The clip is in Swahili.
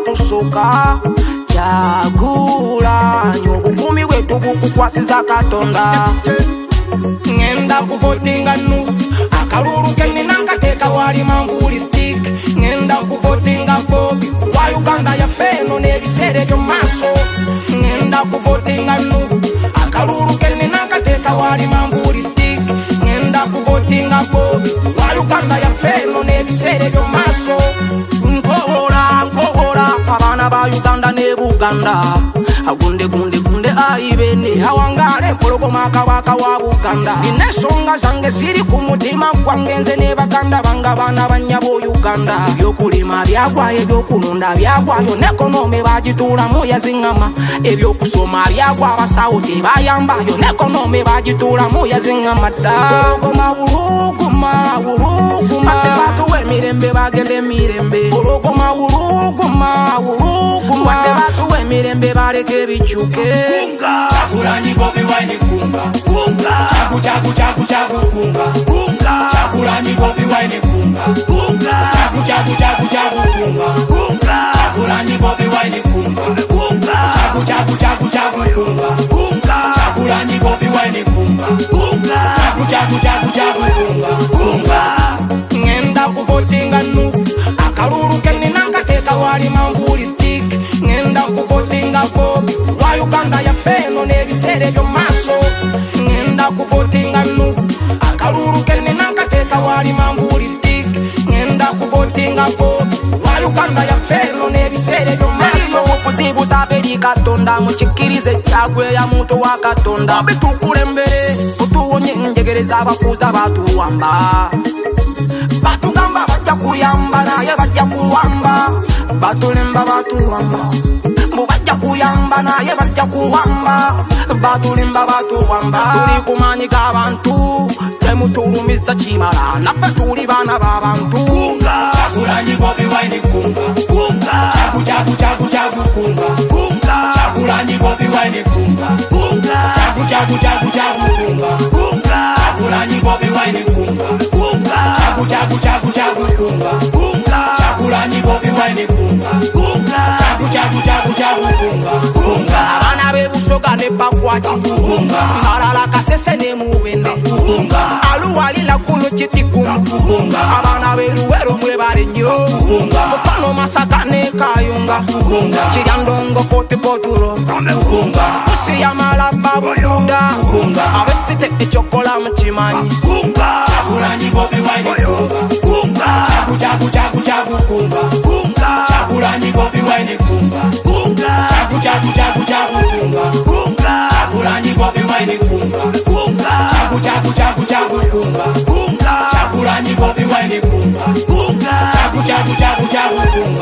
tusoka Chagulanyi obukumi bwetu bukukwasiza Katonda ngenda kuvotinga nu akalulu kenina nkateka wali mangulitik ngenda kuvotinga Bobi kuwa Uganda ya feno nebisere byo maso ngenda kuvotinga nu akalulu kenina nkateka wali mangulitik ngenda kuvotinga Bobi kuwa Uganda ya feno nebisere byo maso nkohora abana ba Uganda ne Buganda agunde gunde aibene awangale pologoma kabaka wa Buganda inesonga zange siri ku mutima gwangenze ne Baganda banga bana banyabo Uganda ebyokulima byagwayo ebyokulunda byagwayo nekonome bagitula mu yazingama ebyokusoma byagwa abasawo tebayambayo nekonome bagitula mu yazingama dagoma uruguma batu wemirembe bagende mirembe uruguma batu wemirembe bareke bichuke kunga Chagulanyi Bobi Wine kunga chagu kunga Chagulanyi Bobi Wine kunga chagu kunga Chagulanyi Bobi Wine kunga chagu kunga Chagulanyi Bobi Wine kunga chagu kunga ngenda kuvotinga nu akalulu kenina nkateka wali mangulitik ngenda kuvotinga Bobi wa Uganda ya feno nebisere byo maso ngenda kuvotinga nu akalulu kenina nkateka wali mangulitik ngenda kuvotinga Bobi wa Uganda ya feno nebisere byo maso kuzibu taberi Katonda muchikirize chagwe ya muntu wa Katonda bitukulembere utuwonye njegereza abakuza batuwamba batugamba bajja kuyamba naye bajja kuwamba batulemba batuwamba bajja kuyamba naye bajja kuwamba batulemba batuwamba tuli kumanyika abantu temutulumiza kimala naffe tuli bana b'abantu Chagulanyi Bobi Wine kunga chagu kunga Chagulanyi Bobi Wine kunga chagu kunga Chagulanyi Bobi Wine kunga chagu kunga Chagulanyi Bobi Wine kunga chagu kunga abana bebusoga ne bakwachi malala kasese ne mubende aluwalila kuno chitikum abana beruwero mwe bale nyo mukano Masaka ne Kayunga chiyandongo poti poturo usi ya malaba buda abesite echokola mchimanyi Chagulanyi Bobi Wine kunga chagu kunga Chagulanyi Bobi Wine kunga chagu kunga Chagulanyi Bobi Wine kunga chagu kunga Chagulanyi Bobi Wine kunga chagu kunga